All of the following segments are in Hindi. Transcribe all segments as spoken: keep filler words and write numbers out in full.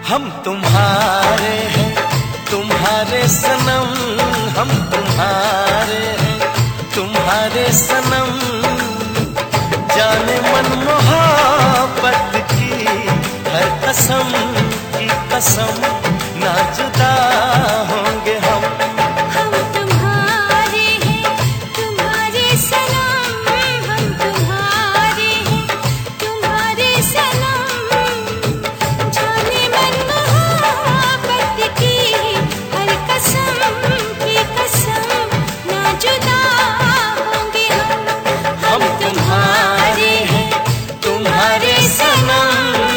हम तुम्हारे हैं तुम्हारे सनम, हम तुम्हारे हैं तुम्हारे सनम। जाने मन मोहब्बत की हर कसम की कसम, ना जुदा होंगे हम। हम तुम्हारे हैं तुम्हारे सनम, हम तुम्हारे हैं तुम्हारे सनम। जाने मन मोहब्बत की हर कसम की कसम, ना जुदा होंगे हम। हम तुम्हारे हैं तुम्हारे सनम।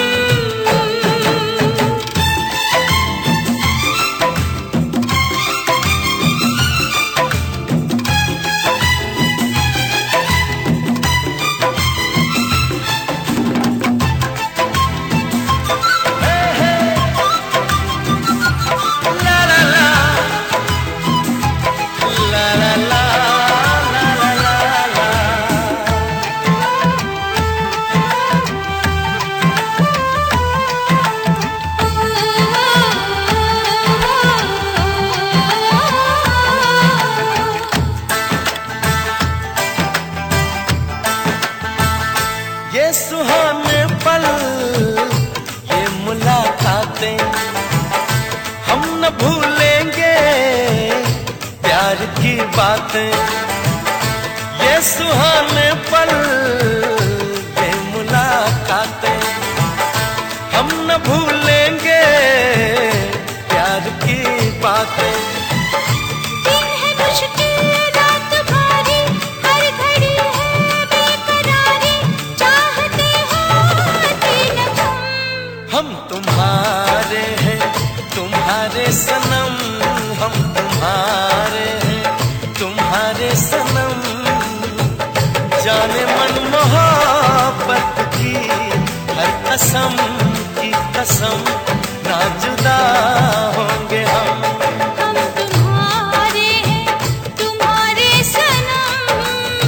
ये सुहाने पल ये मुलाकातें हम न भूलेंगे प्यार की बातें। ये सुहाने पल ये मुलाकातें हम न भूलेंगे प्यार की बातें। दिन है मुश्किल रात भारी, हर घड़ी है बेकरारी, चाहते होते न तुम। हम तुम्हारे हैं तुम्हारे सनम, हम तुम्हारे हैं तुम्हारे सनम। जाने मन मोहब्बत की हर कसम की कसम, ना जुदा होंगे हम। हम तुम्हारे हैं तुम्हारे सनम।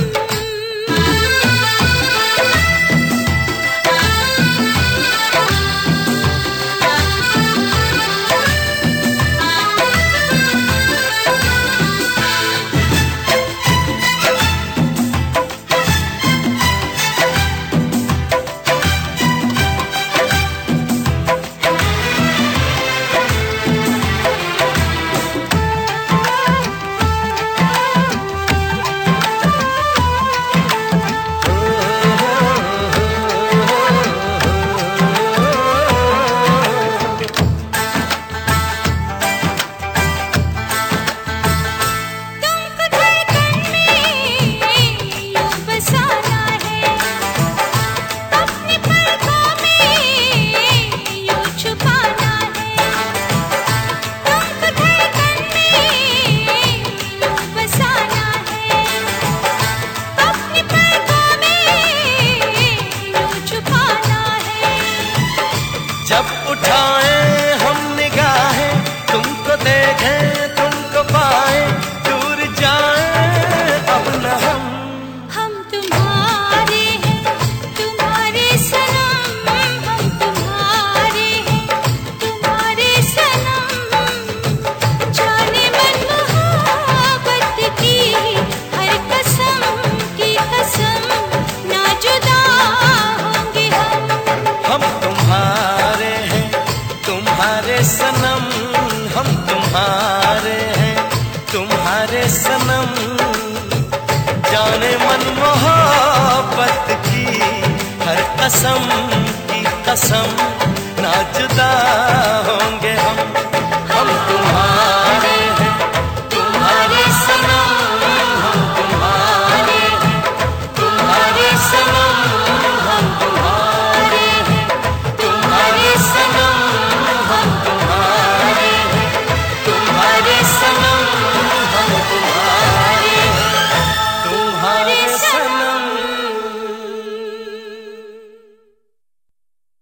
जब उठाएं हम निगाहें, तुमको देखें तुमको पाएं, दूर जाएं अब न हम। हम तुम्हारे हैं तुम्हारे सनम, हम तुम्हारे हैं तुम्हारे सनम। जाने मन मोहब्बत की हर कसम की कसम, ना जुदा होंगे हम। हम तुम्हारे हैं तुम्हारे सनम, हम तुम्हारे हैं तुम्हारे सनम। जाने मन मोहब्बत की हर कसम की कसम, ना जुदा हो।